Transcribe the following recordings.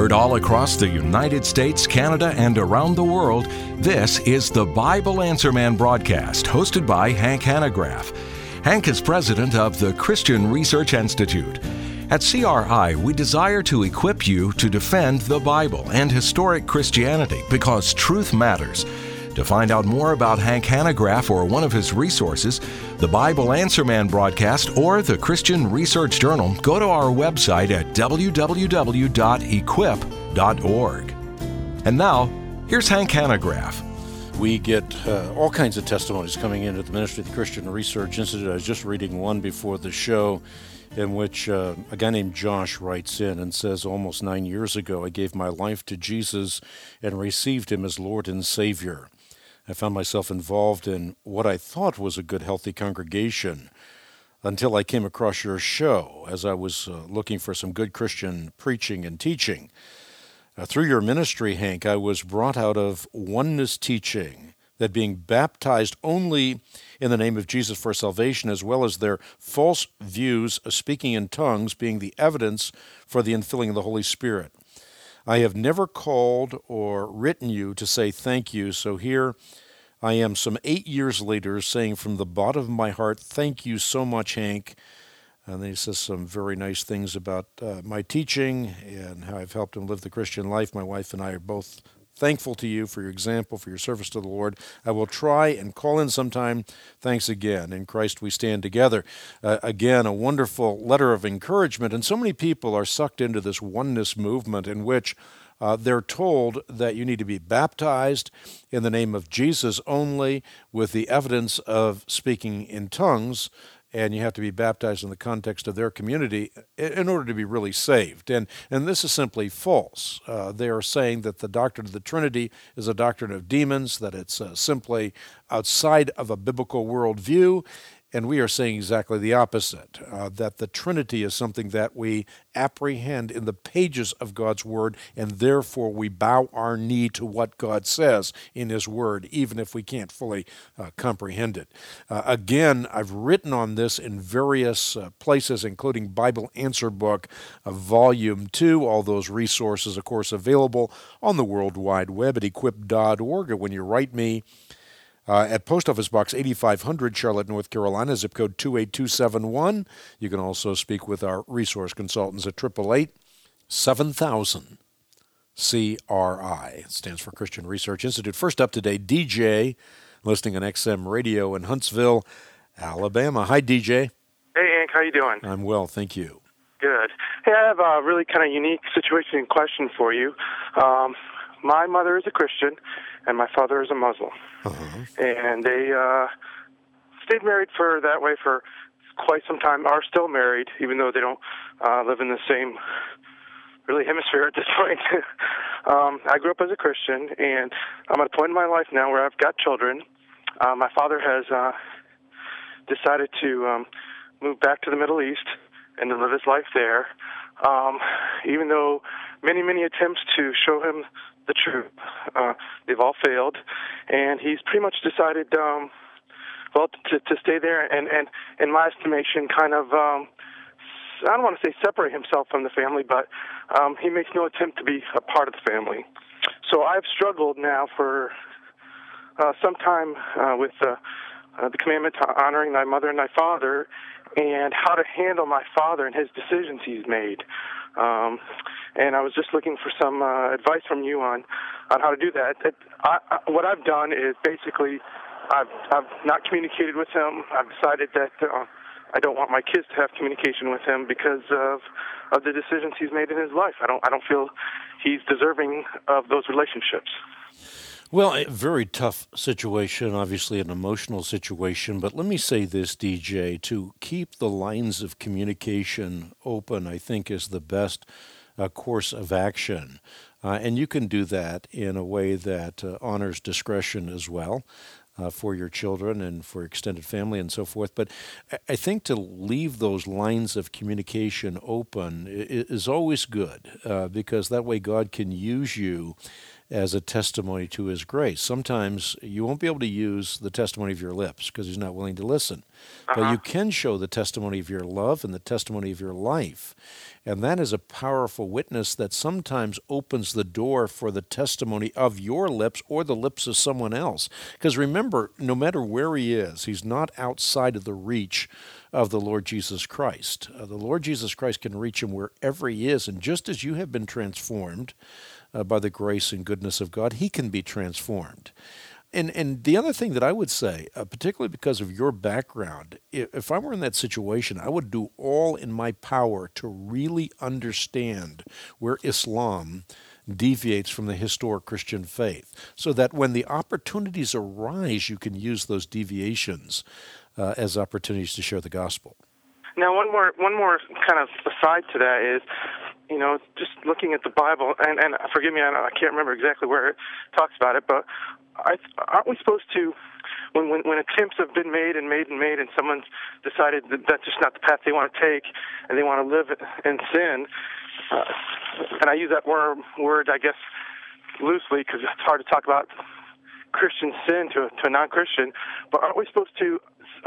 Heard all across the United States, Canada, and around the world, this is the Bible Answer Man broadcast, hosted by Hank Hanegraaff. Hank is president of the Christian Research Institute. At CRI, we desire to equip you to defend the Bible and historic Christianity because truth matters. To find out more about Hank Hanegraaff or one of his resources, the Bible Answer Man broadcast, or the Christian Research Journal, go to our website at www.equip.org. And now, here's Hank Hanegraaff. We get all kinds of testimonies coming in at the Ministry of the Christian Research Institute. I was just reading one before the show in which a guy named Josh writes in and says, almost 9 years ago, I gave my life to Jesus and received him as Lord and Savior. I found myself involved in what I thought was a good, healthy congregation until I came across your show as I was looking for some good Christian preaching and teaching. Through your ministry, Hank, I was brought out of oneness teaching, that being baptized only in the name of Jesus for salvation, as well as their false views of speaking in tongues being the evidence for the infilling of the Holy Spirit. I have never called or written you to say thank you, so here I am some 8 years later saying from the bottom of my heart, thank you so much, Hank. And then he says some very nice things about my teaching and how I've helped him live the Christian life. My wife and I are both thankful to you for your example, for your service to the Lord. I will try and call in sometime. Thanks again. In Christ we stand together. Again, a wonderful letter of encouragement. And so many people are sucked into this oneness movement in which they're told that you need to be baptized in the name of Jesus only with the evidence of speaking in tongues, and you have to be baptized in the context of their community in order to be really saved. And this is simply false. They are saying that the doctrine of the Trinity is a doctrine of demons, that it's simply outside of a biblical worldview. And we are saying exactly the opposite, that the Trinity is something that we apprehend in the pages of God's Word, and therefore we bow our knee to what God says in His Word, even if we can't fully comprehend it. Again, I've written on this in various places, including Bible Answer Book, Volume 2, all those resources, of course, available on the World Wide Web at equip.org, or when you write me, at Post Office Box 8500, Charlotte, North Carolina, zip code 28271. You can also speak with our resource consultants at 888-7000-CRI. It stands for Christian Research Institute. First up today, DJ, listening on XM Radio in Huntsville, Alabama. Hi, DJ. Hey, Hank. How you doing? I'm well, thank you. Good. Hey, I have a really kind of unique situation and question for you. My mother is a Christian, and my father is a Muslim. Uh-huh. And they stayed married for quite some time, are still married, even though they don't live in the same really hemisphere at this point. I grew up as a Christian, and I'm at a point in my life now where I've got children. My father has decided to move back to the Middle East and to live his life there, even though many attempts to show him the truth, they've all failed, and he's pretty much decided, to stay there, and in my estimation, kind of, I don't want to say separate himself from the family, but he makes no attempt to be a part of the family. So I've struggled now for some time with the commandment to honoring thy mother and thy father, and how to handle my father and his decisions he's made. And I was just looking for some advice from you on how to do that. What I've done is basically I've not communicated with him. I've decided that I don't want my kids to have communication with him because of the decisions he's made in his life. I don't feel he's deserving of those relationships. Well, a very tough situation, obviously an emotional situation, but let me say this, DJ, to keep the lines of communication open, I think, is the best course of action. And you can do that in a way that honors discretion as well for your children and for extended family and so forth. But I think to leave those lines of communication open is always good because that way God can use you as a testimony to his grace. Sometimes you won't be able to use the testimony of your lips because he's not willing to listen. But you can show the testimony of your love and the testimony of your life. And that is a powerful witness that sometimes opens the door for the testimony of your lips or the lips of someone else. Because remember, no matter where he is, he's not outside of the reach of the Lord Jesus Christ. The Lord Jesus Christ can reach him wherever he is. And just as you have been transformed by the grace and goodness of God, he can be transformed. And the other thing that I would say, particularly because of your background, if I were in that situation, I would do all in my power to really understand where Islam deviates from the historic Christian faith, so that when the opportunities arise, you can use those deviations as opportunities to share the gospel. Now, one more kind of aside to that is, just looking at the Bible, and forgive me, I can't remember exactly where it talks about it, but aren't we supposed to, when attempts have been made, and someone's decided that that's just not the path they want to take, and they want to live in sin, and I use that word, I guess, loosely, because it's hard to talk about Christian sin to a non-Christian, but aren't we supposed to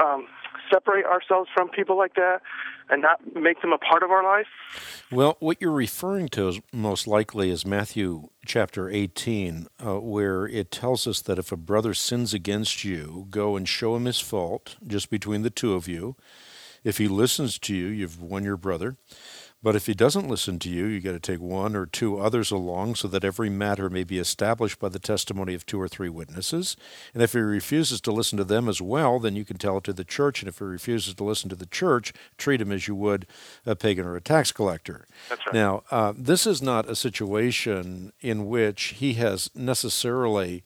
separate ourselves from people like that and not make them a part of our life? Well, what you're referring to is most likely is Matthew chapter 18, where it tells us that if a brother sins against you, go and show him his fault, just between the two of you. If he listens to you, you've won your brother. But if he doesn't listen to you, you got to take one or two others along so that every matter may be established by the testimony of 2 or 3 witnesses. And if he refuses to listen to them as well, then you can tell it to the church. And if he refuses to listen to the church, treat him as you would a pagan or a tax collector. That's right. Now, this is not a situation in which he has necessarily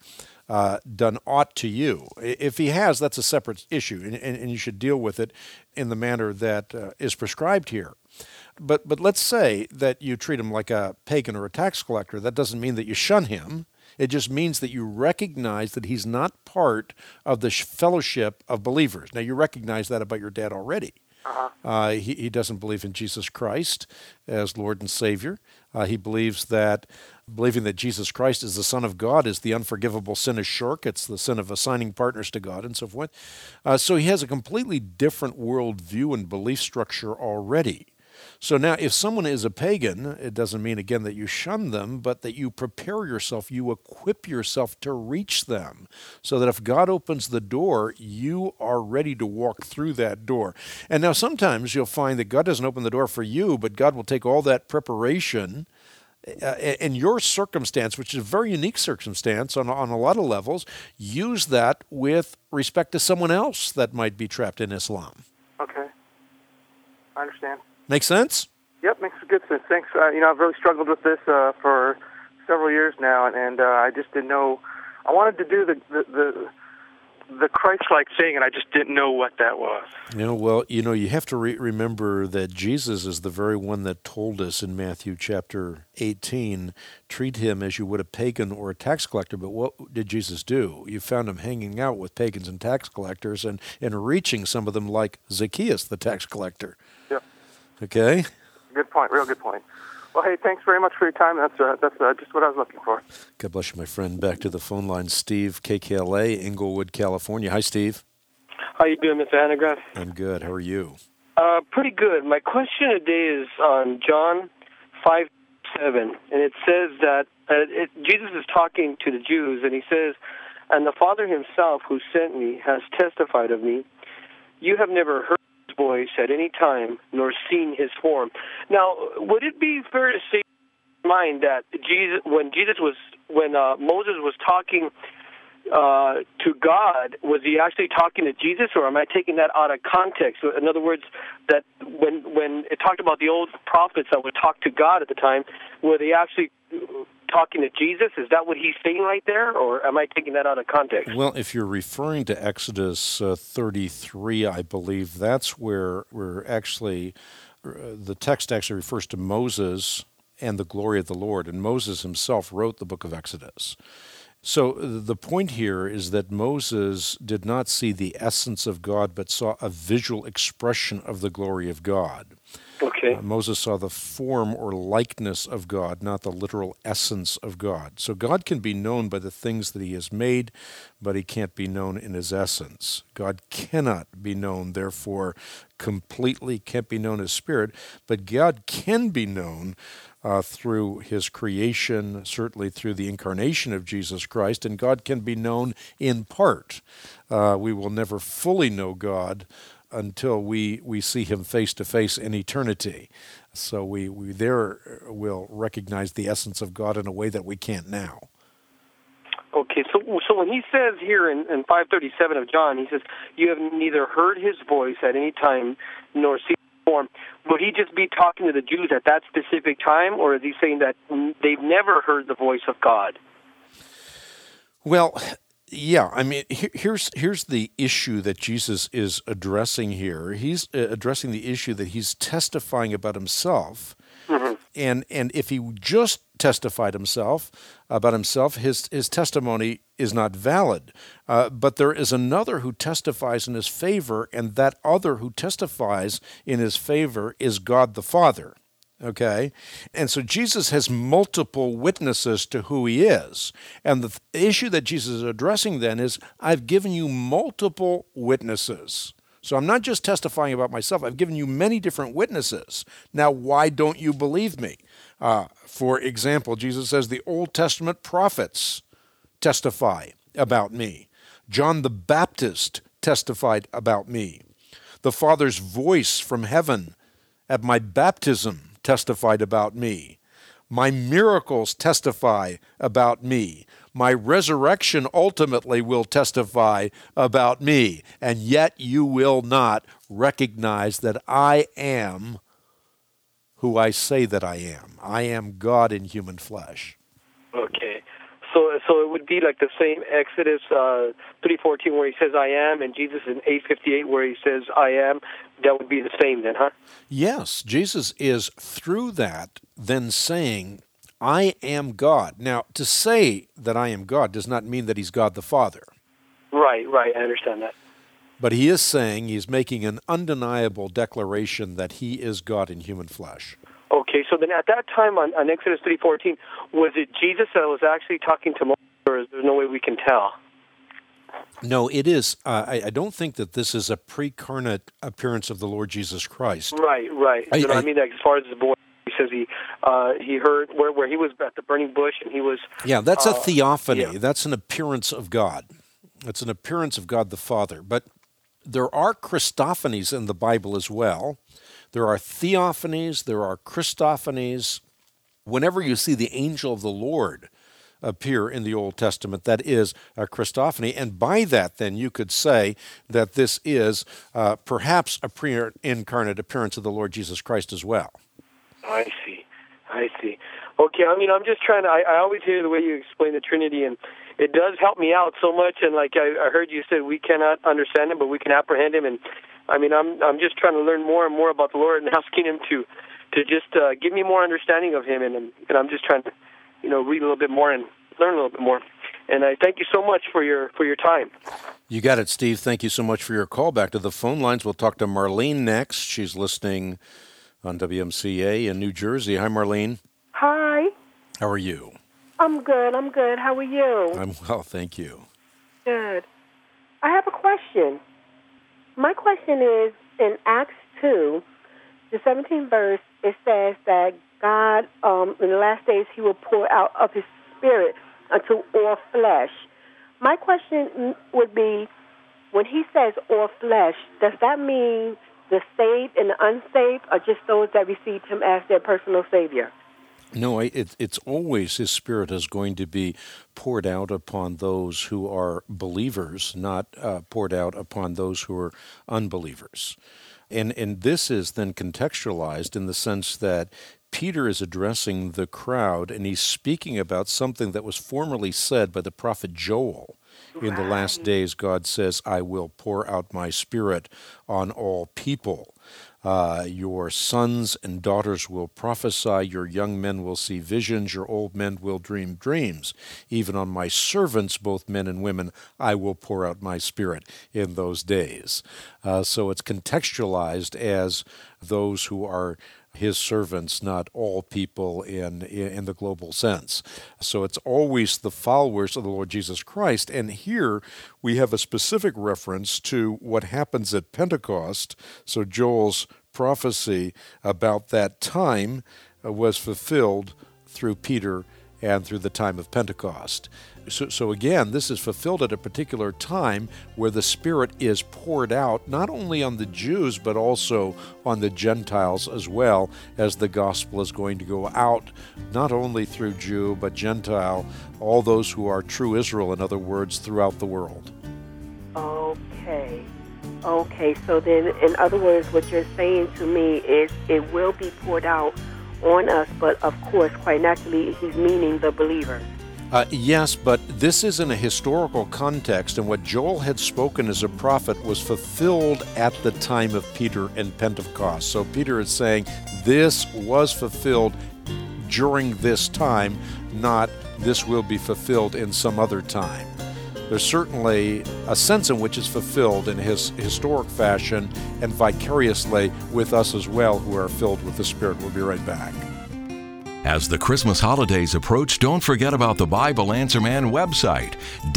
done aught to you. If he has, that's a separate issue, and you should deal with it in the manner that is prescribed here. But let's say that you treat him like a pagan or a tax collector. That doesn't mean that you shun him. It just means that you recognize that he's not part of the fellowship of believers. Now, you recognize that about your dad already. He doesn't believe in Jesus Christ as Lord and Savior. He believes that believing that Jesus Christ is the Son of God is the unforgivable sin of shirk. It's the sin of assigning partners to God and so forth. So he has a completely different worldview and belief structure already. So now, if someone is a pagan, it doesn't mean, again, that you shun them, but that you prepare yourself, you equip yourself to reach them, so that if God opens the door, you are ready to walk through that door. And now sometimes you'll find that God doesn't open the door for you, but God will take all that preparation in your circumstance, which is a very unique circumstance on a lot of levels, use that with respect to someone else that might be trapped in Islam. Okay. I understand. Make sense? Yep, makes good sense. Thanks. I've really struggled with this for several years now, and I just didn't know. I wanted to do the Christ-like thing, and I just didn't know what that was. You have to remember that Jesus is the very one that told us in Matthew chapter 18, treat him as you would a pagan or a tax collector. But what did Jesus do? You found him hanging out with pagans and tax collectors and reaching some of them like Zacchaeus, the tax collector. Yep. Okay? Good point, real good point. Well, hey, thanks very much for your time. That's just what I was looking for. God bless you, my friend. Back to the phone line, Steve, KKLA, Inglewood, California. Hi, Steve. How you doing, Mr. Hanegraaff? I'm good. How are you? Pretty good. My question today is on John 5:7, and it says that Jesus is talking to the Jews, and he says, "And the Father himself who sent me has testified of me. You have never heard his voice at any time, nor seen his form." Now, would it be fair to say in mind that when Moses was talking to God, was he actually talking to Jesus, or am I taking that out of context? In other words, that when it talked about the old prophets that would talk to God at the time, were they actually talking to Jesus? Is that what he's saying right there, or am I taking that out of context? Well, if you're referring to Exodus 33, I believe that's where we're actually, the text actually refers to Moses and the glory of the Lord, and Moses himself wrote the book of Exodus. So the point here is that Moses did not see the essence of God, but saw a visual expression of the glory of God. Okay. Okay. Moses saw the form or likeness of God, not the literal essence of God. So God can be known by the things that he has made, but he can't be known in his essence. God cannot be known, therefore, completely, can't be known as spirit, but God can be known through his creation, certainly through the incarnation of Jesus Christ, and God can be known in part. We will never fully know God until we see him face to face in eternity. So we there will recognize the essence of God in a way that we can't now. Okay, so when he says here in 5:37 of John, he says, "You have neither heard his voice at any time nor seen his form." Would he just be talking to the Jews at that specific time, or is he saying that they've never heard the voice of God? Well, yeah, I mean, here's the issue that Jesus is addressing here. He's addressing the issue that he's testifying about himself. Mm-hmm. And if he just testified about himself, his testimony is not valid. But there is another who testifies in his favor, and that other who testifies in his favor is God the Father. Okay? And so Jesus has multiple witnesses to who he is. And the issue that Jesus is addressing then is, I've given you multiple witnesses. So I'm not just testifying about myself. I've given you many different witnesses. Now, why don't you believe me? For example, Jesus says the Old Testament prophets testify about me. John the Baptist testified about me. The Father's voice from heaven at my baptism testified about me. My miracles testify about me. My resurrection ultimately will testify about me. And yet you will not recognize that I am who I say that I am. I am God in human flesh. Okay. So it would be like the same Exodus 3:14 where he says I am, and Jesus in 8:58 where he says I am. That would be the same then, huh? Yes, Jesus is through that then saying, I am God. Now, to say that I am God does not mean that he's God the Father. Right, I understand that. But he is saying, he's making an undeniable declaration that he is God in human flesh. Okay, so then at that time on Exodus 3:14, was it Jesus that was actually talking to Moses, or is there no way we can tell? No, it is. I don't think that this is a pre-incarnate appearance of the Lord Jesus Christ. Right. I mean, like, as far as the boy, he says he heard where he was at the burning bush, and he was... Yeah, that's a theophany. Yeah. That's an appearance of God. It's an appearance of God the Father. But there are Christophanies in the Bible as well. There are theophanies, there are Christophanies. Whenever you see the angel of the Lord appear in the Old Testament, that is a Christophany. And by that, then, you could say that this is perhaps a pre-incarnate appearance of the Lord Jesus Christ as well. I see. Okay, I mean, I'm just trying to, I always hear the way you explain the Trinity, and it does help me out so much, and like I heard you said, we cannot understand him, but we can apprehend him, and I mean, I'm just trying to learn more and more about the Lord and asking him to just give me more understanding of him, and I'm just trying to, read a little bit more and learn a little bit more. And I thank you so much for your time. You got it, Steve. Thank you so much for your call. Back to the phone lines. We'll talk to Marlene next. She's listening on WMCA in New Jersey. Hi, Marlene. Hi. How are you? I'm good. How are you? I'm well, thank you. Good. I have a question. My question is, in Acts 2, the 17th verse, it says that God, in the last days, he will pour out of his spirit unto all flesh. My question would be, when he says all flesh, does that mean the saved and the unsaved, or just those that received him as their personal Savior? No, it's always his Spirit is going to be poured out upon those who are believers, not poured out upon those who are unbelievers. And this is then contextualized in the sense that Peter is addressing the crowd, and he's speaking about something that was formerly said by the prophet Joel. In the last days, God says, I will pour out my Spirit on all people. Your sons and daughters will prophesy, your young men will see visions, your old men will dream dreams. Even on my servants, both men and women, I will pour out my Spirit in those days. So it's contextualized as those who are his servants, not all people in the global sense. So it's always the followers of the Lord Jesus Christ. And here we have a specific reference to what happens at Pentecost. So Joel's prophecy about that time was fulfilled through Peter and through the time of Pentecost. So again, this is fulfilled at a particular time where the Spirit is poured out, not only on the Jews, but also on the Gentiles as well, as the gospel is going to go out, not only through Jew, but Gentile, all those who are true Israel, in other words, throughout the world. Okay, so then, in other words, what you're saying to me is it will be poured out on us, but of course, quite naturally, he's meaning the believer. Yes, but this is in a historical context, and what Joel had spoken as a prophet was fulfilled at the time of Peter and Pentecost. So Peter is saying this was fulfilled during this time, not this will be fulfilled in some other time. There's certainly a sense in which it's fulfilled in his historic fashion and vicariously with us as well who are filled with the Spirit. We'll be right back. As the Christmas holidays approach, don't forget about the Bible Answer Man website,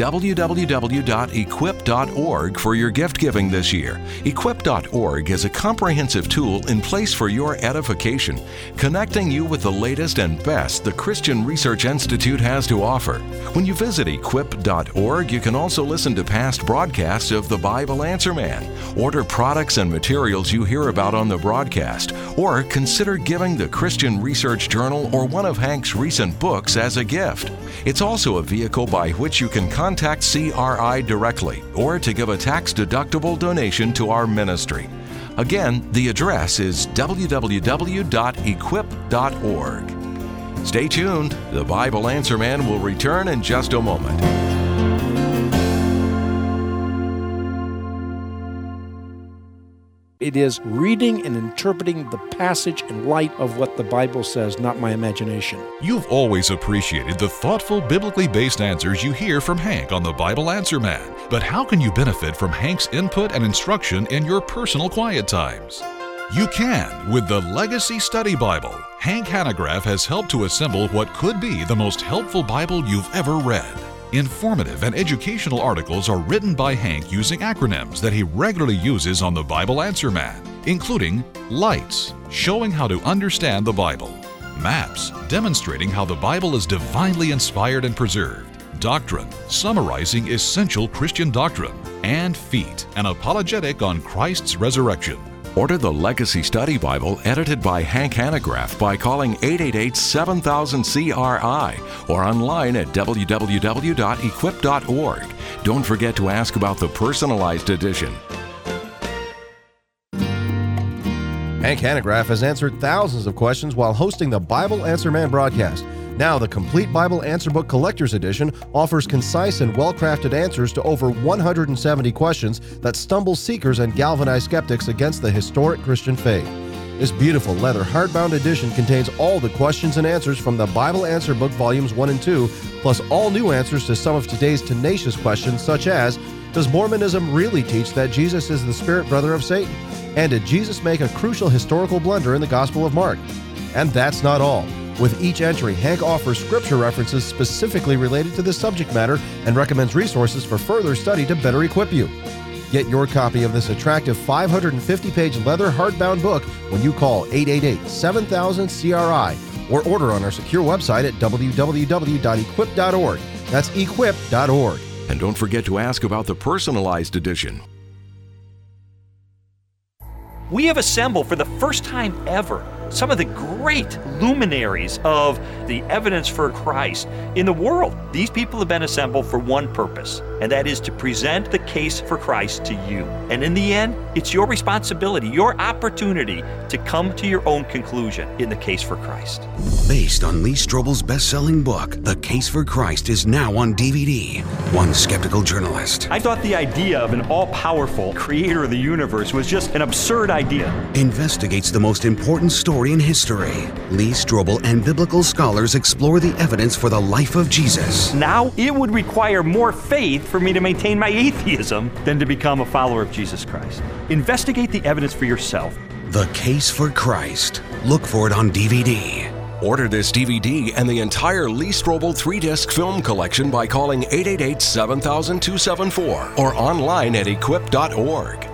www.equip.org, for your gift giving this year. Equip.org is a comprehensive tool in place for your edification, connecting you with the latest and best the Christian Research Institute has to offer. When you visit equip.org, you can also listen to past broadcasts of the Bible Answer Man, order products and materials you hear about on the broadcast, or consider giving the Christian Research Journal or one of Hank's recent books as a gift. It's also a vehicle by which you can contact CRI directly or to give a tax-deductible donation to our ministry. Again, the address is www.equip.org. Stay tuned. The Bible Answer Man will return in just a moment. It is reading and interpreting the passage in light of what the Bible says, not my imagination. You've always appreciated the thoughtful, biblically based answers you hear from Hank on the Bible Answer Man. But how can you benefit from Hank's input and instruction in your personal quiet times? You can with the Legacy Study Bible. Hank Hanegraaff has helped to assemble what could be the most helpful Bible you've ever read. Informative and educational articles are written by Hank using acronyms that he regularly uses on the Bible Answer Man, including LIGHTS, showing how to understand the Bible; MAPS, demonstrating how the Bible is divinely inspired and preserved; Doctrine, summarizing essential Christian doctrine; and FEET, an apologetic on Christ's resurrection. Order the Legacy Study Bible edited by Hank Hanegraaff by calling 888-7000-CRI or online at www.equip.org. Don't forget to ask about the personalized edition. Hank Hanegraaff has answered thousands of questions while hosting the Bible Answer Man broadcast. Now, the Complete Bible Answer Book Collector's Edition offers concise and well-crafted answers to over 170 questions that stumble seekers and galvanize skeptics against the historic Christian faith. This beautiful leather hardbound edition contains all the questions and answers from the Bible Answer Book Volumes 1 and 2, plus all new answers to some of today's tenacious questions, such as, does Mormonism really teach that Jesus is the spirit brother of Satan? And did Jesus make a crucial historical blunder in the Gospel of Mark? And that's not all. With each entry, Hank offers scripture references specifically related to this subject matter and recommends resources for further study to better equip you. Get your copy of this attractive 550-page leather hardbound book when you call 888-7000-CRI or order on our secure website at www.equip.org. That's equip.org. And don't forget to ask about the personalized edition. We have assembled for the first time ever some of the great luminaries of the evidence for Christ in the world. These people have been assembled for one purpose, and that is to present the case for Christ to you. And in the end, it's your responsibility, your opportunity to come to your own conclusion in the case for Christ. Based on Lee Strobel's best-selling book, The Case for Christ is now on DVD. One skeptical journalist. I thought the idea of an all-powerful creator of the universe was just an absurd idea. Investigates the most important story in history. Lee Strobel and biblical scholars explore the evidence for the life of Jesus. Now, it would require more faith for me to maintain my atheism than to become a follower of Jesus Christ. Investigate the evidence for yourself. The Case for Christ. Look for it on DVD. Order this DVD and the entire Lee Strobel 3-disc film collection by calling 888-7000-274 or online at equip.org.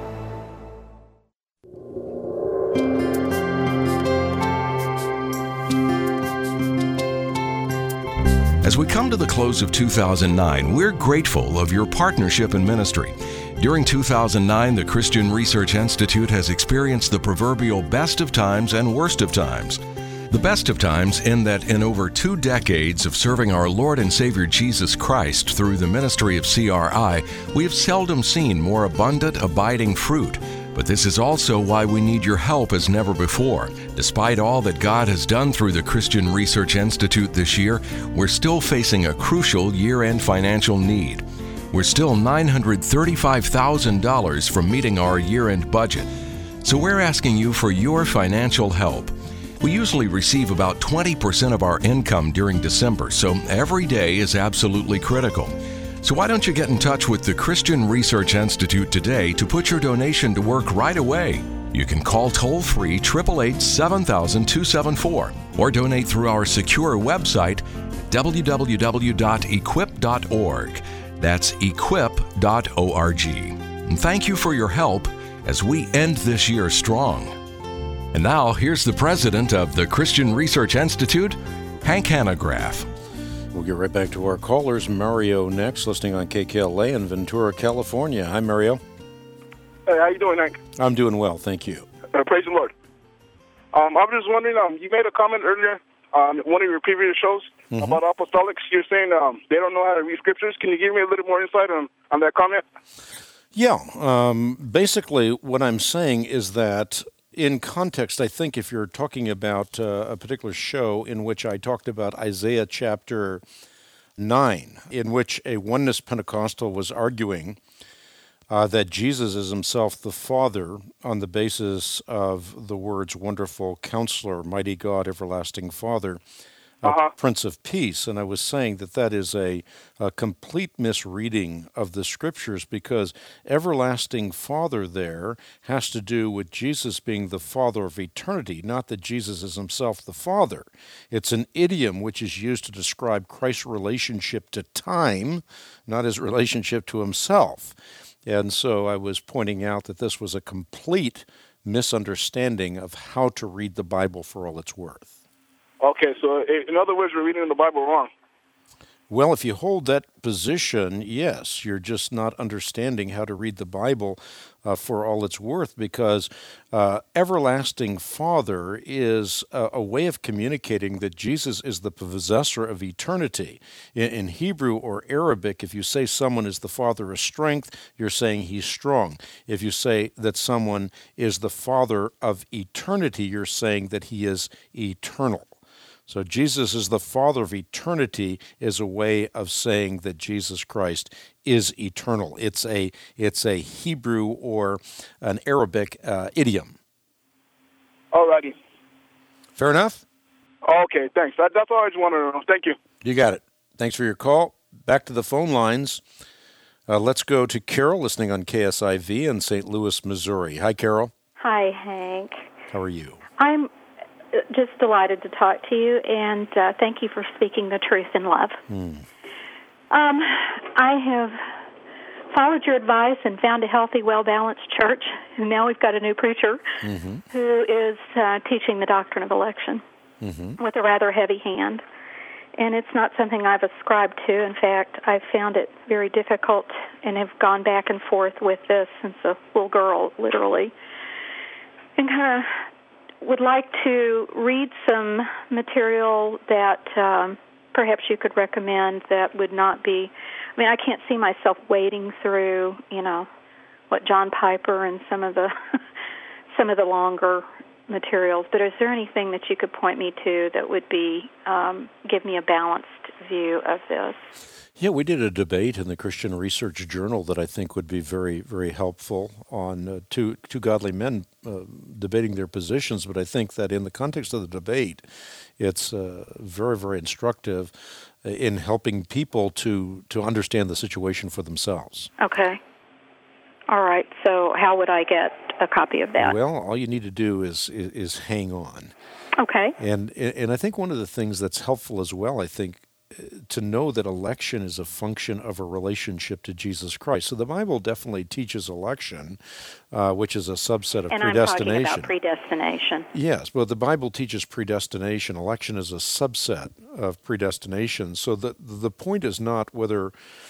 As we come to the close of 2009, we're grateful of your partnership in ministry. During 2009, the Christian Research Institute has experienced the proverbial best of times and worst of times. The best of times in that in over 2 decades of serving our Lord and Savior Jesus Christ through the ministry of CRI, we have seldom seen more abundant, abiding fruit. But this is also why we need your help as never before. Despite all that God has done through the Christian Research Institute this year, we're still facing a crucial year-end financial need. We're still $935,000 from meeting our year-end budget. So we're asking you for your financial help. We usually receive about 20% of our income during December, so every day is absolutely critical. So why don't you get in touch with the Christian Research Institute today to put your donation to work right away? You can call toll-free 888-7000-274 or donate through our secure website, www.equip.org. That's equip.org. And thank you for your help as we end this year strong. And now, here's the president of the Christian Research Institute, Hank Hanegraaff. We'll get right back to our callers. Mario next, listening on KKLA in Ventura, California. Hi, Mario. Hey, how you doing, Hank? I'm doing well, thank you. Praise the Lord. I was just wondering, you made a comment earlier on one of your previous shows about apostolics. You're saying they don't know how to read scriptures. Can you give me a little more insight on that comment? Yeah. Basically, what I'm saying is that in context, I think if you're talking about a particular show in which I talked about Isaiah chapter 9, in which a oneness Pentecostal was arguing that Jesus is himself the Father on the basis of the words Wonderful Counselor, Mighty God, Everlasting Father, Prince of Peace. And I was saying that that is a complete misreading of the Scriptures, because Everlasting Father there has to do with Jesus being the Father of eternity, not that Jesus is himself the Father. It's an idiom which is used to describe Christ's relationship to time, not his relationship to himself. And so I was pointing out that this was a complete misunderstanding of how to read the Bible for all it's worth. Okay, so in other words, we're reading the Bible wrong. Well, if you hold that position, yes, you're just not understanding how to read the Bible for all it's worth, because Everlasting Father is a way of communicating that Jesus is the possessor of eternity. In Hebrew or Arabic, if you say someone is the Father of strength, you're saying he's strong. If you say that someone is the Father of eternity, you're saying that he is eternal. So Jesus is the Father of eternity is a way of saying that Jesus Christ is eternal. It's a Hebrew or an Arabic idiom. All righty. Fair enough? Okay, thanks. That's all I just wanted to know. Thank you. You got it. Thanks for your call. Back to the phone lines. Let's go to Carol, listening on KSIV in St. Louis, Missouri. Hi, Carol. Hi, Hank. How are you? I'm just delighted to talk to you, and thank you for speaking the truth in love. I have followed your advice and found a healthy, well-balanced church, and now we've got a new preacher who is teaching the doctrine of election with a rather heavy hand. And it's not something I've ascribed to. In fact, I've found it very difficult and have gone back and forth with this since a little girl, literally. And kind of would like to read some material that perhaps you could recommend that would not be, I mean, I can't see myself wading through, what John Piper and some of the longer materials, but is there anything that you could point me to that would be give me a balanced view of this? Yeah, we did a debate in the Christian Research Journal that I think would be very, very helpful on two godly men debating their positions, but I think that in the context of the debate, it's very, very instructive in helping people to understand the situation for themselves. Okay. All right. So how would I get a copy of that? Well, all you need to do is hang on. Okay. And I think one of the things that's helpful as well, I think, to know that election is a function of a relationship to Jesus Christ. So the Bible definitely teaches election, which is a subset of predestination. And I'm talking about predestination. Yes, but the Bible teaches predestination. Election is a subset of predestination. So the point is not whether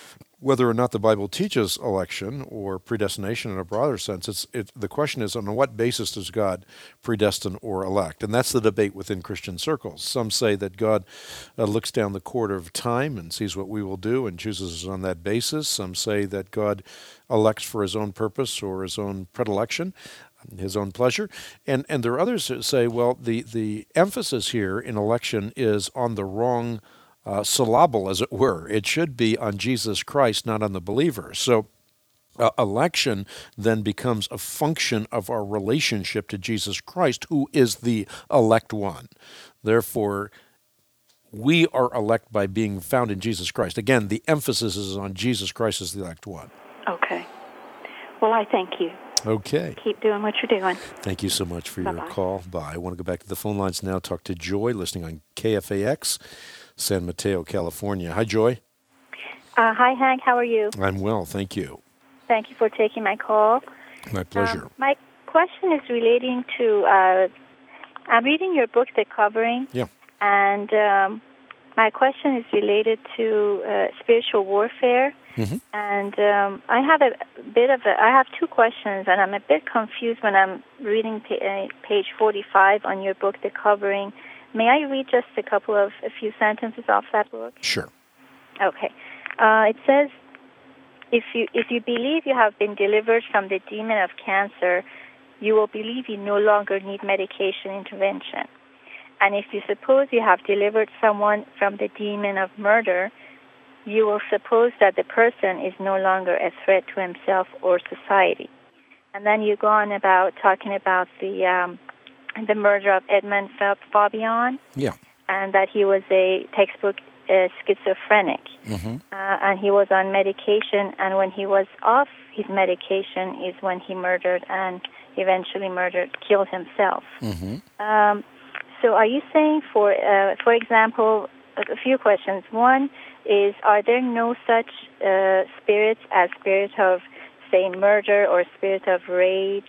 or not the Bible teaches election or predestination in a broader sense. The question is, on what basis does God predestine or elect? And that's the debate within Christian circles. Some say that God looks down the corridor of time and sees what we will do and chooses us on that basis. Some say that God elects for his own purpose or his own predilection, his own pleasure. And there are others that say, well, the emphasis here in election is on the wrong syllable, as it were. It should be on Jesus Christ, not on the believer. So election then becomes a function of our relationship to Jesus Christ, who is the elect one. Therefore, we are elect by being found in Jesus Christ. Again, the emphasis is on Jesus Christ as the elect one. Okay. Well, I thank you. Okay. Keep doing what you're doing. Thank you so much for Bye-bye. your call. Bye. I want to go back to the phone lines now, talk to Joy, listening on KFAX, San Mateo, California. Hi, Joy. Hi, Hank. How are you? I'm well, thank you. Thank you for taking my call. My pleasure. My question is relating to, I'm reading your book, The Covering. Yeah. And my question is related to spiritual warfare. Mm-hmm. And I have two questions, and I'm a bit confused when I'm reading page 45 on your book, The Covering. May I read just a few sentences off that book? Sure. Okay. It says, if you believe you have been delivered from the demon of cancer, you will believe you no longer need medication intervention. And if you suppose you have delivered someone from the demon of murder, you will suppose that the person is no longer a threat to himself or society. And then you go on about talking about the murder of Edmund Fabian, yeah, and that he was a textbook schizophrenic, mm-hmm. And he was on medication, and when he was off his medication is when he murdered and eventually killed himself. Mm-hmm. So are you saying, for example, a few questions. One is, are there no such spirits as spirit of, say, murder or spirit of rage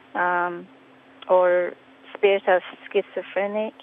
or spirit of schizophrenic?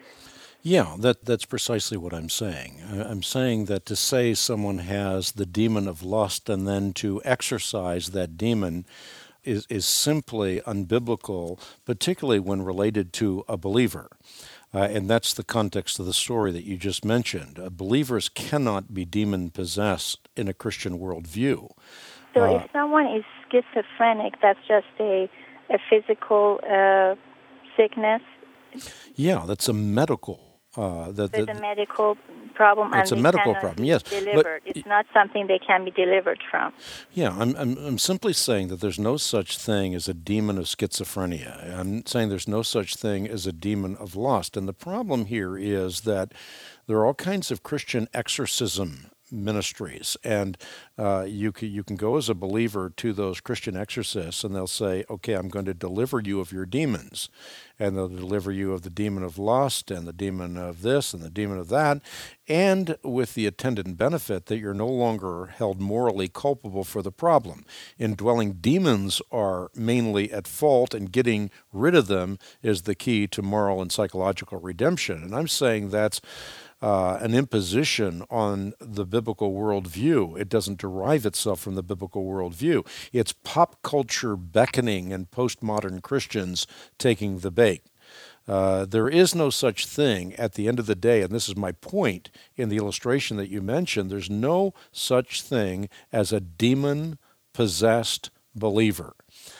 Yeah, that's precisely what I'm saying. I'm saying that to say someone has the demon of lust and then to exorcise that demon is simply unbiblical, particularly when related to a believer. And that's the context of the story that you just mentioned. Believers cannot be demon-possessed in a Christian worldview. So if someone is schizophrenic, that's just a physical sickness? Yeah, that's a medical. It's a medical problem, it's and a medical cannot problem. be Yes, delivered. It's not something they can be delivered from. Yeah, I'm simply saying that there's no such thing as a demon of schizophrenia. I'm saying there's no such thing as a demon of lust. And the problem here is that there are all kinds of Christian exorcism ministries, and you can go as a believer to those Christian exorcists, and they'll say, okay, I'm going to deliver you of your demons, and they'll deliver you of the demon of lust and the demon of this and the demon of that, and with the attendant benefit that you're no longer held morally culpable for the problem. Indwelling demons are mainly at fault, and getting rid of them is the key to moral and psychological redemption. And I'm saying that's an imposition on the biblical worldview. It doesn't derive itself from the biblical worldview. It's pop culture beckoning and postmodern Christians taking the bait. There is no such thing at the end of the day, and this is my point in the illustration that you mentioned, there's no such thing as a demon-possessed believer.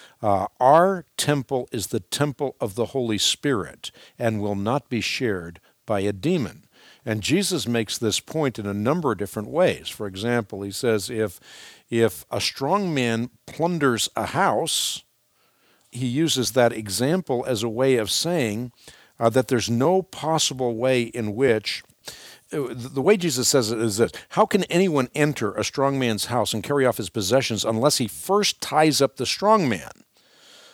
Our temple is the temple of the Holy Spirit and will not be shared by a demon. And Jesus makes this point in a number of different ways. For example, he says if a strong man plunders a house, he uses that example as a way of saying that there's no possible way in which, the way Jesus says it is this: how can anyone enter a strong man's house and carry off his possessions unless he first ties up the strong man?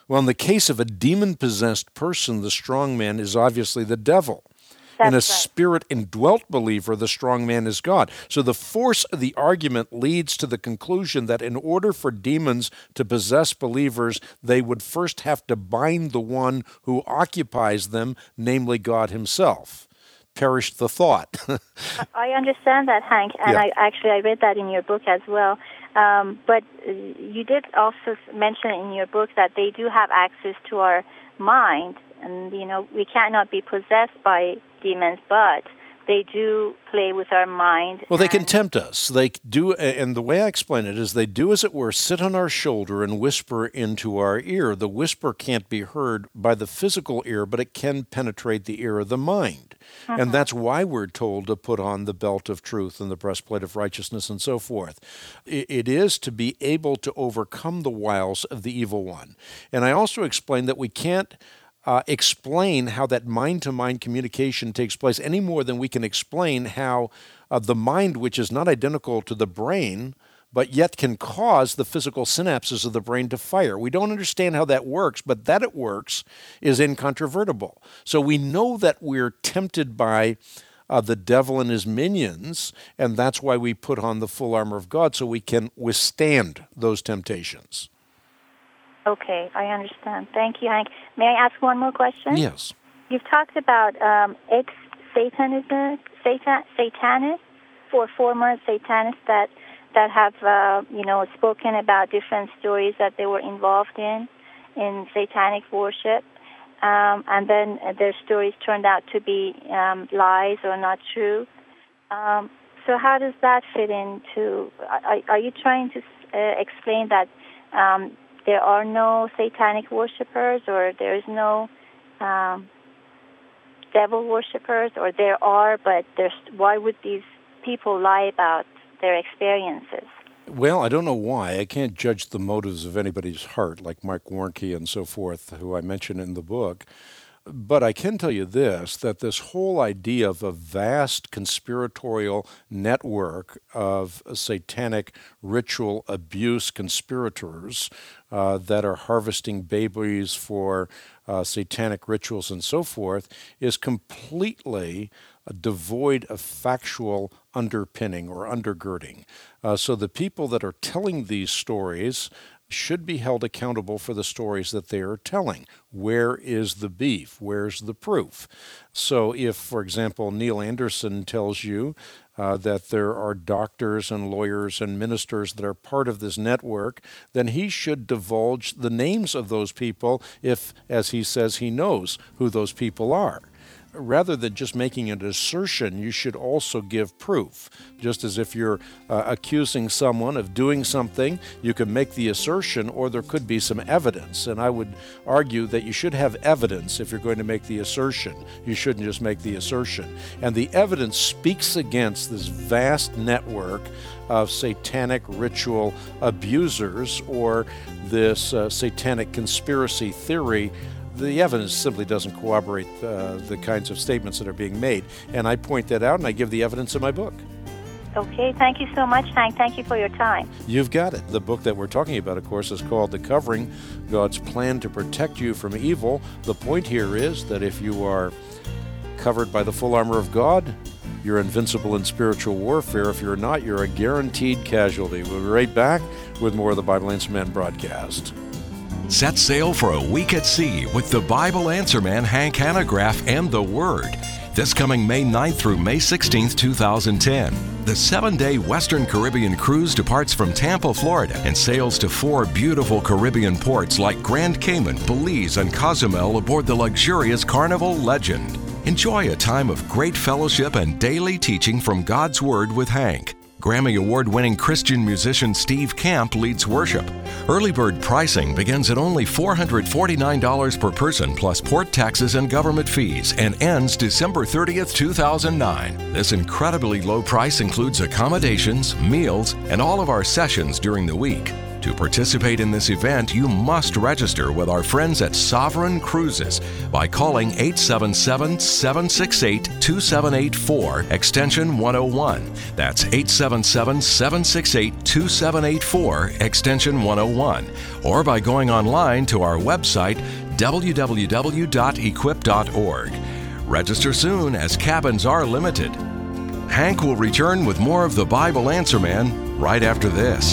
Well, in the case of a demon-possessed person, the strong man is obviously the devil. In a spirit-indwelt believer, the strong man is God. So the force of the argument leads to the conclusion that in order for demons to possess believers, they would first have to bind the one who occupies them, namely God himself. Perish the thought. I understand that, Hank, and Yeah. I read that in your book as well. But you did also mention in your book that they do have access to our mind, and we cannot be possessed by demons, but they do play with our mind. Well, they can tempt us. They do, and the way I explain it is they do, as it were, sit on our shoulder and whisper into our ear. The whisper can't be heard by the physical ear, but it can penetrate the ear of the mind. And that's why we're told to put on the belt of truth and the breastplate of righteousness and so forth. It is to be able to overcome the wiles of the evil one. And I also explained that we can't explain how that mind-to-mind communication takes place any more than we can explain how the mind, which is not identical to the brain, but yet can cause the physical synapses of the brain to fire. We don't understand how that works, but that it works is incontrovertible. So we know that we're tempted by the devil and his minions, and that's why we put on the full armor of God, so we can withstand those temptations. Okay, I understand. Thank you, Hank. May I ask one more question? Yes. You've talked about ex-Satanists or former Satanists that have spoken about different stories that they were involved in satanic worship, and then their stories turned out to be lies or not true. So how does that fit into? Are you trying to explain that there are no satanic worshipers, or there is no devil worshipers, or there are, but why would these people lie about their experiences? Well, I don't know why. I can't judge the motives of anybody's heart, like Mike Warnke and so forth, who I mention in the book. But I can tell you this, that this whole idea of a vast conspiratorial network of satanic ritual abuse conspirators that are harvesting babies for satanic rituals and so forth is completely devoid of factual underpinning or undergirding. So the people that are telling these stories should be held accountable for the stories that they are telling. Where is the beef? Where's the proof? So if, for example, Neil Anderson tells you that there are doctors and lawyers and ministers that are part of this network, then he should divulge the names of those people if, as he says, he knows who those people are. Rather than just making an assertion, you should also give proof. Just as if you're accusing someone of doing something, you can make the assertion, or there could be some evidence. And I would argue that you should have evidence if you're going to make the assertion. You shouldn't just make the assertion. And the evidence speaks against this vast network of satanic ritual abusers, or this satanic conspiracy theory. The evidence simply doesn't corroborate the kinds of statements that are being made. And I point that out, and I give the evidence in my book. Okay, thank you so much, Hank. Thank you for your time. You've got it. The book that we're talking about, of course, is called The Covering, God's Plan to Protect You from Evil. The point here is that if you are covered by the full armor of God, you're invincible in spiritual warfare. If you're not, you're a guaranteed casualty. We'll be right back with more of the Bible Answer Man broadcast. Set sail for a week at sea with the Bible Answer Man, Hank Hanegraaff, and the Word. This coming May 9th through May 16th, 2010. The 7-day Western Caribbean cruise departs from Tampa, Florida, and sails to 4 beautiful Caribbean ports like Grand Cayman, Belize, and Cozumel aboard the luxurious Carnival Legend. Enjoy a time of great fellowship and daily teaching from God's Word with Hank. Grammy Award-winning Christian musician Steve Camp leads worship. Early bird pricing begins at only $449 per person plus port taxes and government fees and ends December 30th, 2009. This incredibly low price includes accommodations, meals, and all of our sessions during the week. To participate in this event, you must register with our friends at Sovereign Cruises by calling 877-768-2784, extension 101. That's 877-768-2784, extension 101. Or by going online to our website, www.equip.org. Register soon, as cabins are limited. Hank will return with more of the Bible Answer Man right after this.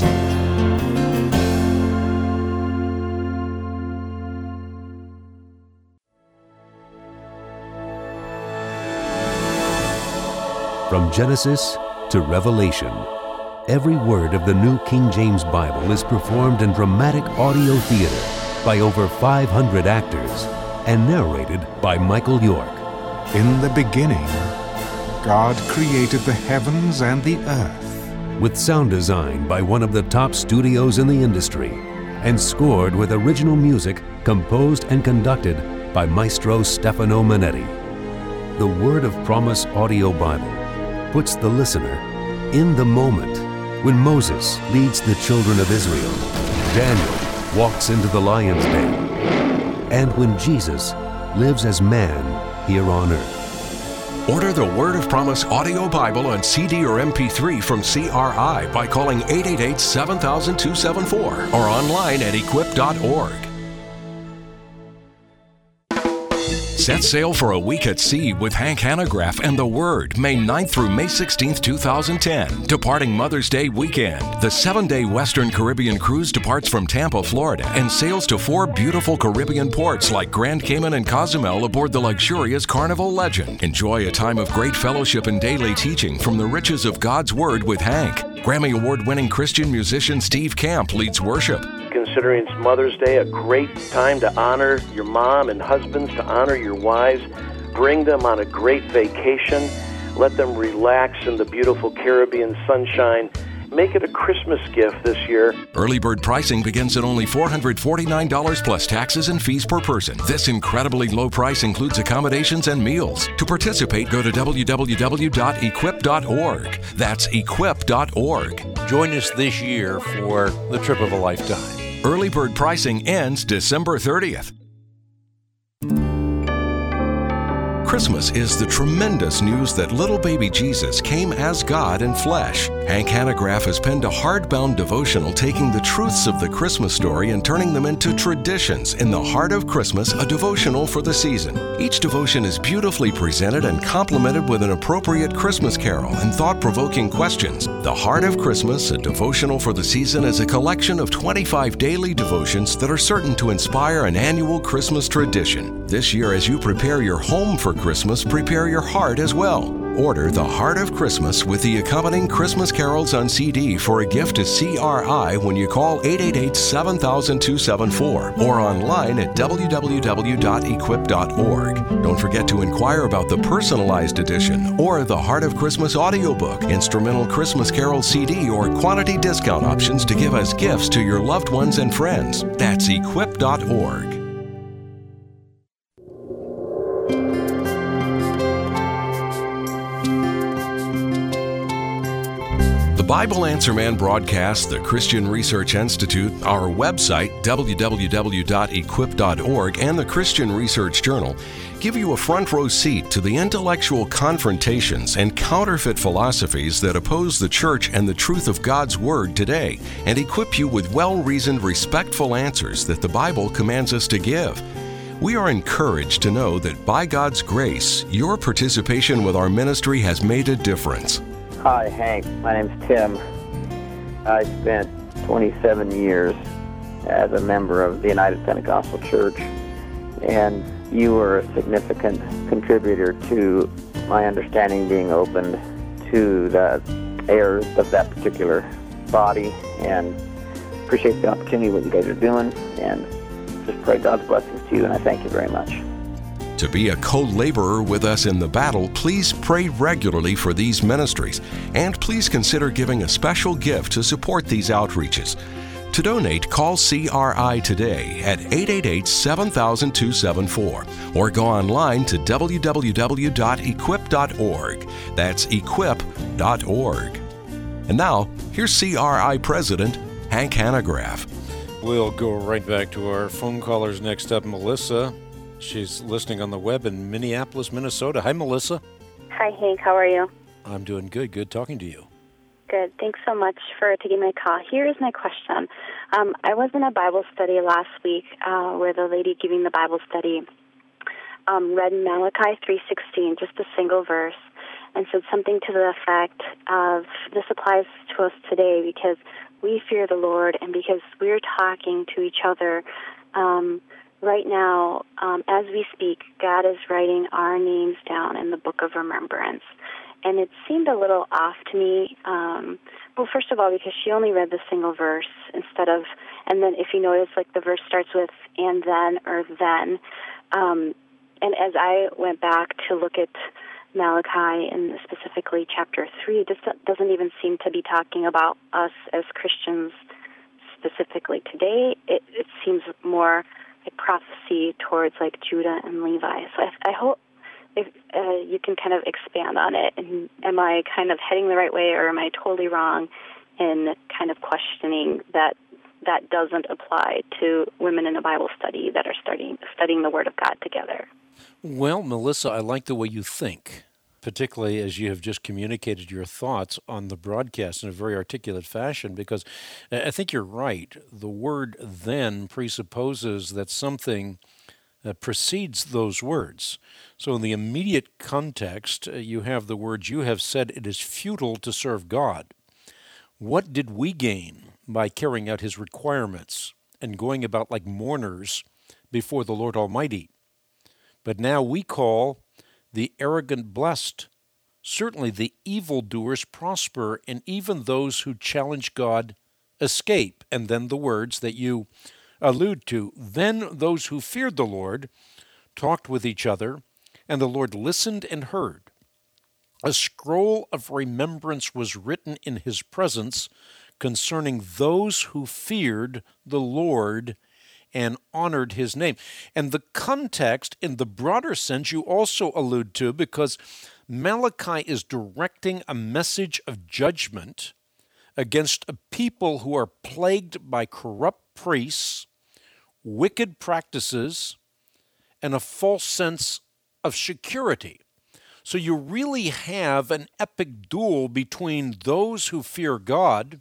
From Genesis to Revelation, every word of the New King James Bible is performed in dramatic audio theater by over 500 actors and narrated by Michael York. In the beginning, God created the heavens and the earth. With sound design by one of the top studios in the industry and scored with original music composed and conducted by Maestro Stefano Manetti. The Word of Promise Audio Bible puts the listener in the moment when Moses leads the children of Israel, Daniel walks into the lion's den, and when Jesus lives as man here on earth. Order the Word of Promise Audio Bible on CD or MP3 from CRI by calling 888-7000-274 or online at equip.org. Set sail for a week at sea with Hank Hanegraaff and the Word, May 9th through May 16th, 2010. Departing Mother's Day weekend, the 7-day Western Caribbean cruise departs from Tampa, Florida, and sails to 4 beautiful Caribbean ports like Grand Cayman and Cozumel aboard the luxurious Carnival Legend. Enjoy a time of great fellowship and daily teaching from the riches of God's Word with Hank. Grammy Award-winning Christian musician Steve Camp leads worship. Considering it's Mother's Day, a great time to honor your mom, and husbands to honor your wives. Bring them on a great vacation. Let them relax in the beautiful Caribbean sunshine. Make it a Christmas gift this year. Early bird pricing begins at only $449 plus taxes and fees per person. This incredibly low price includes accommodations and meals. To participate, go to www.equip.org. That's equip.org. Join us this year for the trip of a lifetime. Early bird pricing ends December 30th. Christmas is the tremendous news that little baby Jesus came as God in flesh. Hank Hanegraaff has penned a hardbound devotional taking the truths of the Christmas story and turning them into traditions in the Heart of Christmas, a devotional for the season. Each devotion is beautifully presented and complemented with an appropriate Christmas carol and thought-provoking questions. The Heart of Christmas, a devotional for the season, is a collection of 25 daily devotions that are certain to inspire an annual Christmas tradition. This year, as you prepare your home for Christmas, prepare your heart as well. Order The Heart of Christmas with the accompanying Christmas carols on CD for a gift to CRI when you call 888-7000-274 or online at www.equip.org. Don't forget to inquire about the personalized edition or the Heart of Christmas audiobook, instrumental Christmas carol CD, or quantity discount options to give as gifts to your loved ones and friends. That's equip.org. Bible Answer Man broadcast, the Christian Research Institute, our website, www.equip.org, and the Christian Research Journal give you a front row seat to the intellectual confrontations and counterfeit philosophies that oppose the church and the truth of God's Word today, and equip you with well-reasoned, respectful answers that the Bible commands us to give. We are encouraged to know that by God's grace, your participation with our ministry has made a difference. Hi, Hank. My name's Tim. I spent 27 years as a member of the United Pentecostal Church, and you were a significant contributor to my understanding being opened to the errors of that particular body, and appreciate the opportunity, what you guys are doing, and just pray God's blessings to you, and I thank you very much. To be a co-laborer with us in the battle, please pray regularly for these ministries, and please consider giving a special gift to support these outreaches. To donate, call CRI today at 888-7000-274 or go online to www.equip.org. That's equip.org. And now, here's CRI President Hank Hanegraaff. We'll go right back to our phone callers next up. Melissa, she's listening on the web in Minneapolis, Minnesota. Hi, Melissa. Hi, Hank. How are you? I'm doing good. Good talking to you. Good. Thanks so much for taking my call. Here is my question. I was in a Bible study last week where the lady giving the Bible study read Malachi 3:16, just a single verse, and said something to the effect of, this applies to us today because we fear the Lord and because we're talking to each other. Right now, as we speak, God is writing our names down in the book of remembrance. And it seemed a little off to me. Well, first of all, because she only read the single verse instead of, and then if you notice, like the verse starts with and then or then. And as I went back to look at Malachi and specifically chapter 3, this doesn't even seem to be talking about us as Christians specifically today. It seems more like prophecy towards like Judah and Levi. So I hope if you can kind of expand on it. And am I kind of heading the right way, or am I totally wrong in kind of questioning that doesn't apply to women in a Bible study that are studying the Word of God together? Well, Melissa, I like the way you think, particularly as you have just communicated your thoughts on the broadcast in a very articulate fashion, because I think you're right. The word then presupposes that something precedes those words. So in the immediate context, you have the words, you have said it is futile to serve God. What did we gain by carrying out his requirements and going about like mourners before the Lord Almighty? But now we call the arrogant blessed. Certainly the evildoers prosper, and even those who challenge God escape. And then the words that you allude to. Then those who feared the Lord talked with each other, and the Lord listened and heard. A scroll of remembrance was written in his presence concerning those who feared the Lord and honored his name. And the context, in the broader sense, you also allude to, because Malachi is directing a message of judgment against a people who are plagued by corrupt priests, wicked practices, and a false sense of security. So you really have an epic duel between those who fear God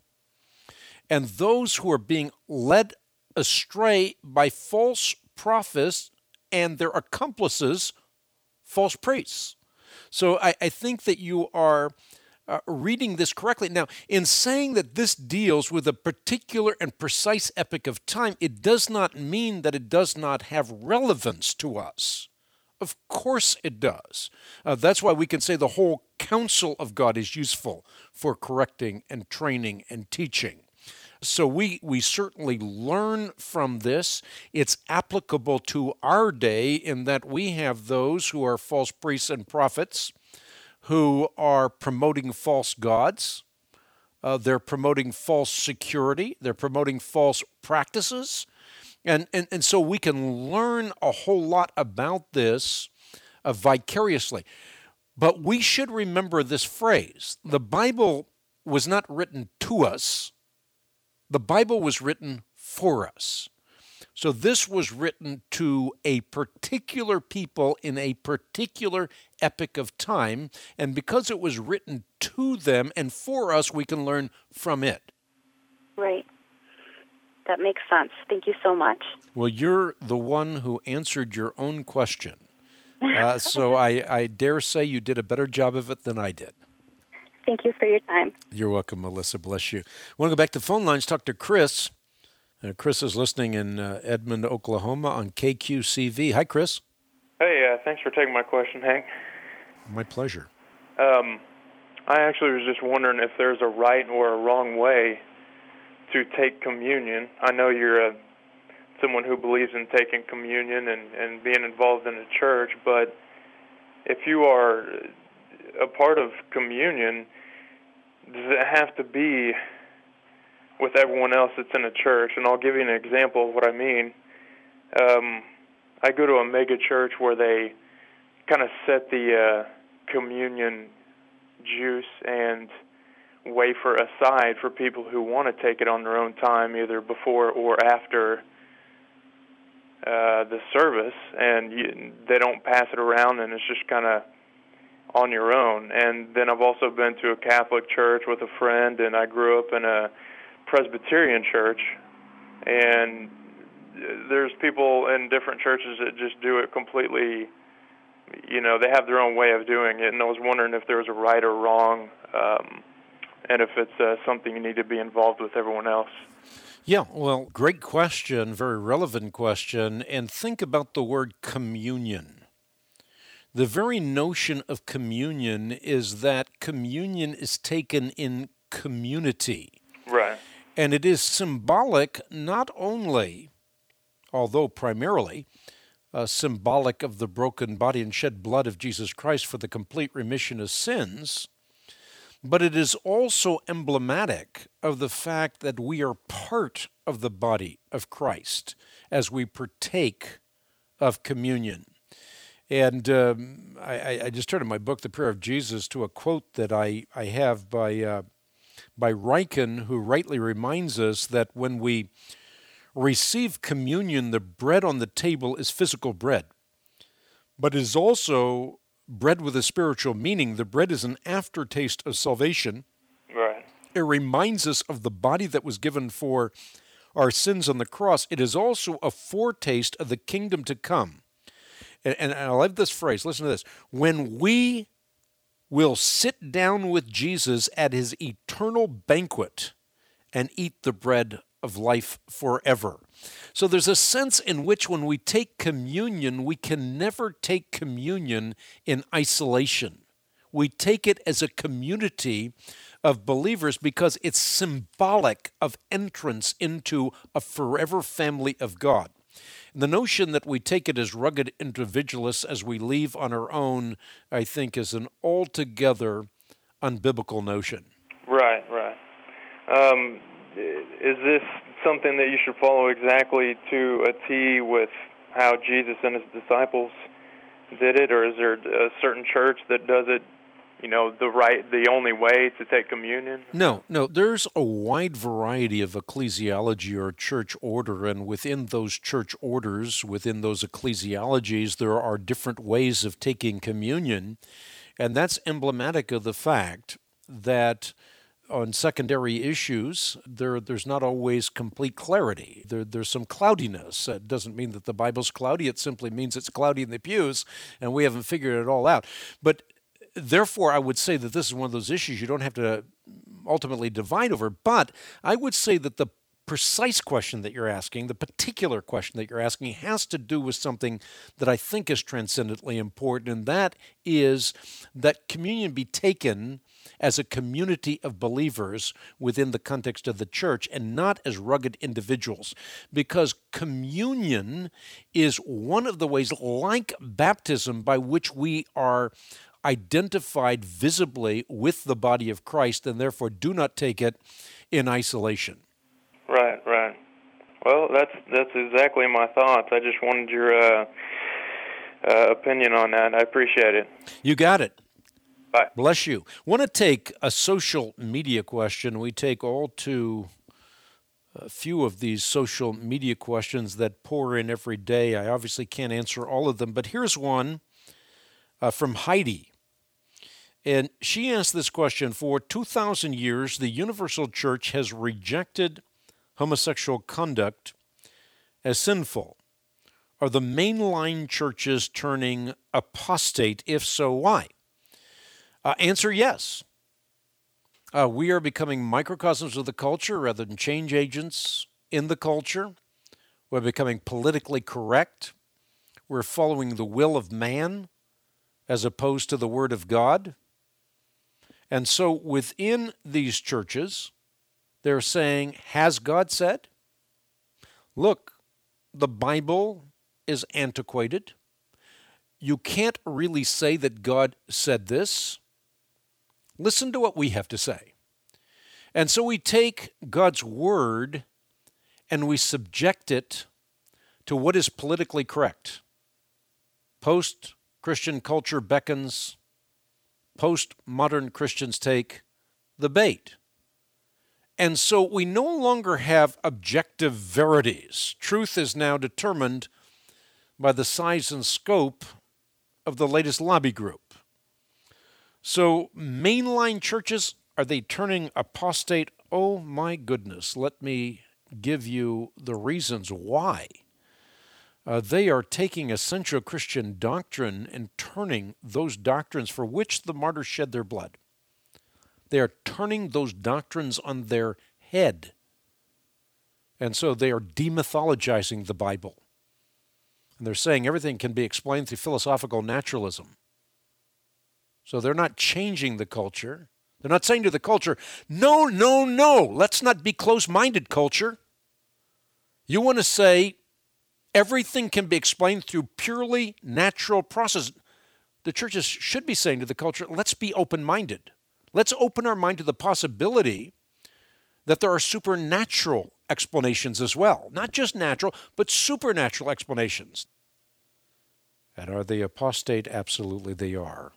and those who are being led astray by false prophets and their accomplices, false priests. So I think that you are reading this correctly. Now, in saying that this deals with a particular and precise epoch of time, it does not mean that it does not have relevance to us. Of course it does. That's why we can say the whole counsel of God is useful for correcting and training and teaching. So we certainly learn from this. It's applicable to our day in that we have those who are false priests and prophets who are promoting false gods. They're promoting false security. They're promoting false practices. And so we can learn a whole lot about this vicariously. But we should remember this phrase. The Bible was not written to us. The Bible was written for us. So this was written to a particular people in a particular epoch of time, and because it was written to them and for us, we can learn from it. Right. That makes sense. Thank you so much. Well, you're the one who answered your own question. So I dare say you did a better job of it than I did. Thank you for your time. You're welcome, Melissa. Bless you. I want to go back to the phone lines, talk to Chris. Chris is listening in Edmond, Oklahoma on KQCV. Hi, Chris. Hey, thanks for taking my question, Hank. My pleasure. I actually was just wondering if there's a right or a wrong way to take communion. I know you're someone who believes in taking communion and being involved in a church, but if you are a part of communion, does it have to be with everyone else that's in a church? And I'll give you an example of what I mean. I go to a mega church where they kind of set the communion juice and wafer aside for people who want to take it on their own time, either before or after the service, and they don't pass it around, and it's just kind of on your own. And then I've also been to a Catholic church with a friend, and I grew up in a Presbyterian church, and there's people in different churches that just do it completely, they have their own way of doing it, and I was wondering if there was a right or wrong, and if it's something you need to be involved with everyone else. Yeah, well, great question, very relevant question, and think about the word communion. The very notion of communion is that communion is taken in community. Right. And it is symbolic not only, although primarily, symbolic of the broken body and shed blood of Jesus Christ for the complete remission of sins, but it is also emblematic of the fact that we are part of the body of Christ as we partake of communion. And I just turned in my book, The Prayer of Jesus, to a quote that I have by Ryken, who rightly reminds us that when we receive communion, the bread on the table is physical bread, but it is also bread with a spiritual meaning. The bread is an aftertaste of salvation. Right. It reminds us of the body that was given for our sins on the cross. It is also a foretaste of the kingdom to come. And I love this phrase. Listen to this. When we will sit down with Jesus at his eternal banquet and eat the bread of life forever. So there's a sense in which when we take communion, we can never take communion in isolation. We take it as a community of believers because it's symbolic of entrance into a forever family of God. And the notion that we take it as rugged individualists as we leave on our own, I think, is an altogether unbiblical notion. Right. Is this something that you should follow exactly to a T with how Jesus and his disciples did it, or is there a certain church that does it, the only way to take communion? No. There's a wide variety of ecclesiology or church order, and within those church orders, within those ecclesiologies, there are different ways of taking communion, and that's emblematic of the fact that on secondary issues, there's not always complete clarity. There's some cloudiness. It doesn't mean that the Bible's cloudy. It simply means it's cloudy in the pews, and we haven't figured it all out. But therefore, I would say that this is one of those issues you don't have to ultimately divide over. But I would say that the precise question that you're asking, the particular question that you're asking, has to do with something that I think is transcendently important, and that is that communion be taken as a community of believers within the context of the church and not as rugged individuals. Because communion is one of the ways, like baptism, by which we are identified visibly with the body of Christ and therefore do not take it in isolation. Right. Well, that's exactly my thoughts. I just wanted your opinion on that. I appreciate it. You got it. Bye. Bless you. Want to take a social media question? We take all too few of these social media questions that pour in every day. I obviously can't answer all of them, but here's one from Heidi. And she asked this question: for 2,000 years, the Universal Church has rejected homosexual conduct as sinful. Are the mainline churches turning apostate? If so, why? Answer: yes. We are becoming microcosms of the culture rather than change agents in the culture. We're becoming politically correct. We're following the will of man as opposed to the Word of God. And so within these churches, they're saying, has God said? Look, the Bible is antiquated. You can't really say that God said this. Listen to what we have to say. And so we take God's word and we subject it to what is politically correct. Post-Christian culture beckons. Post-modern Christians take the bait. And so we no longer have objective verities. Truth is now determined by the size and scope of the latest lobby group. So mainline churches, are they turning apostate? Oh my goodness, let me give you the reasons why. They are taking essential Christian doctrine and turning those doctrines for which the martyrs shed their blood. They are turning those doctrines on their head. And so they are demythologizing the Bible. And they're saying everything can be explained through philosophical naturalism. So they're not changing the culture. They're not saying to the culture, no, no, no, let's not be close-minded, culture. You want to say everything can be explained through purely natural process. The churches should be saying to the culture, let's be open-minded. Let's open our mind to the possibility that there are supernatural explanations as well. Not just natural, but supernatural explanations. And are they apostate? Absolutely they are.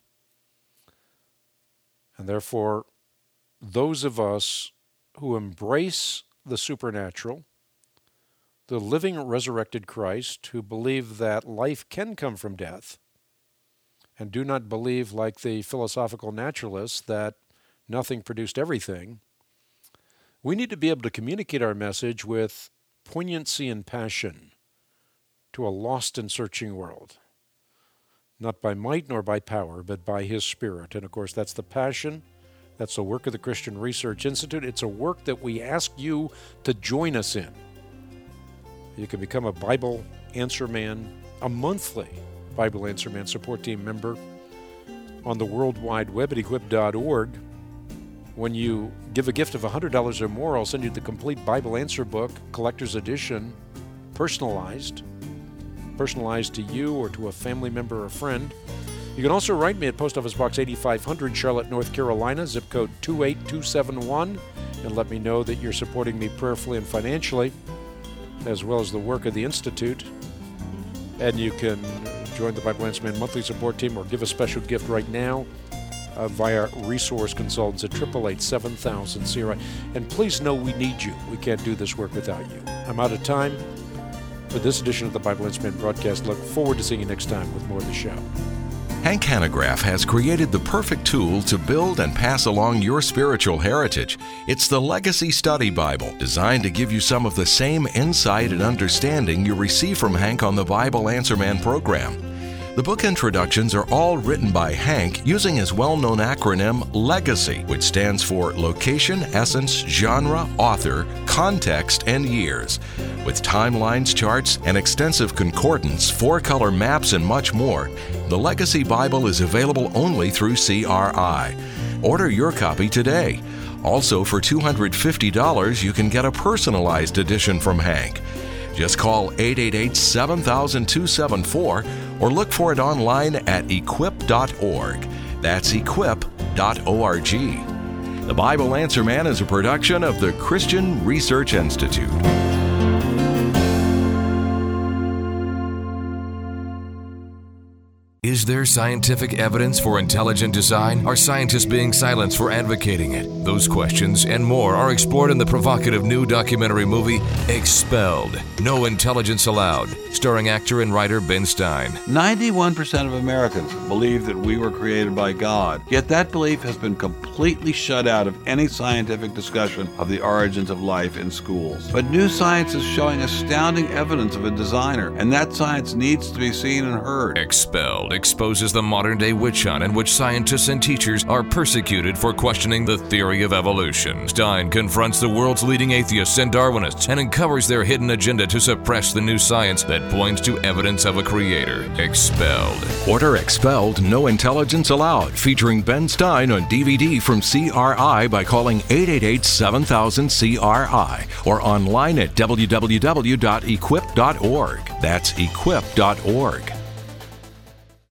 And therefore, those of us who embrace the supernatural, the living resurrected Christ, who believe that life can come from death, and do not believe, like the philosophical naturalists, that nothing produced everything, we need to be able to communicate our message with poignancy and passion to a lost and searching world. Not by might nor by power, but by His Spirit. And of course, that's the passion. That's the work of the Christian Research Institute. It's a work that we ask you to join us in. You can become a Bible Answer Man, a monthly Bible Answer Man support team member on the World Wide Web at equip.org. When you give a gift of $100 or more, I'll send you the complete Bible Answer book, collector's edition, personalized to you or to a family member or friend. You can also write me at Post Office Box 8500, Charlotte, North Carolina, zip code 28271, and let me know that you're supporting me prayerfully and financially, as well as the work of the Institute. And you can join the Bible Answer Man monthly support team or give a special gift right now via Resource Consultants at 888-7000-CRI. And please know we need you. We can't do this work without you. I'm out of time for this edition of the Bible Answer Man broadcast. Look forward to seeing you next time with more of the show. Hank Hanegraaff has created the perfect tool to build and pass along your spiritual heritage. It's the Legacy Study Bible, designed to give you some of the same insight and understanding you receive from Hank on the Bible Answer Man program. The book introductions are all written by Hank using his well-known acronym LEGACY, which stands for Location, Essence, Genre, Author, Context, and Years. With timelines, charts, an extensive concordance, 4-color maps, and much more, the Legacy Bible is available only through CRI. Order your copy today. Also, for $250, you can get a personalized edition from Hank. Just call 888-7000-274 or look for it online at equip.org. That's equip.org. The Bible Answer Man is a production of the Christian Research Institute. Is there scientific evidence for intelligent design? Are scientists being silenced for advocating it? Those questions and more are explored in the provocative new documentary movie, Expelled, No Intelligence Allowed, starring actor and writer Ben Stein. 91% of Americans believe that we were created by God, yet that belief has been completely shut out of any scientific discussion of the origins of life in schools. But new science is showing astounding evidence of a designer, and that science needs to be seen and heard. Expelled exposes the modern-day witch hunt in which scientists and teachers are persecuted for questioning the theory of evolution. Stein confronts the world's leading atheists and Darwinists and uncovers their hidden agenda to suppress the new science that points to evidence of a creator. Expelled. Order Expelled, No Intelligence Allowed, featuring Ben Stein on DVD from CRI by calling 888-7000-CRI or online at www.equip.org. That's equip.org.